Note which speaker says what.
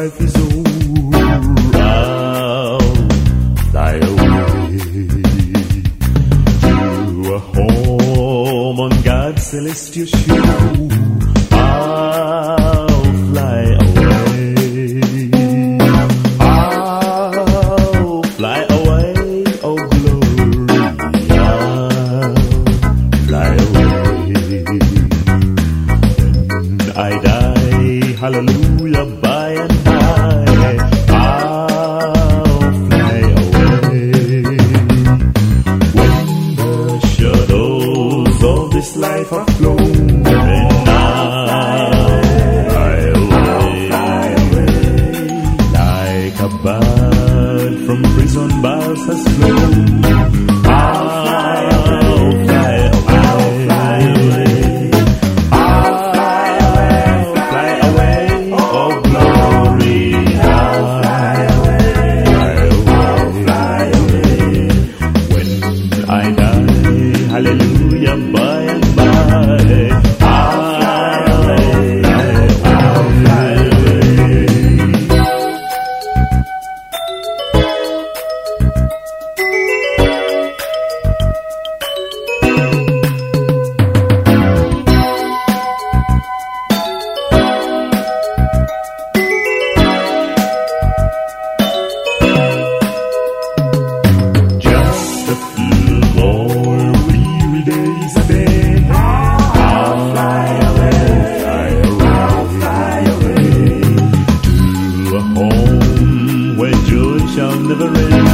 Speaker 1: life is over, I'll fly away to a home on God's celestial shore. I'll fly away. I'll fly away, oh glory. I'll fly away. When I die, hallelujah, by and by, I'll fly away. When the shadows of this life are flown, and I'll fly away, like a bird from prison bars has flown. I'll fly away. Hallelujah, by and by, I'll fly away. Just a few more days a day, I'll fly away, I'll fly away to a home where joy shall never end.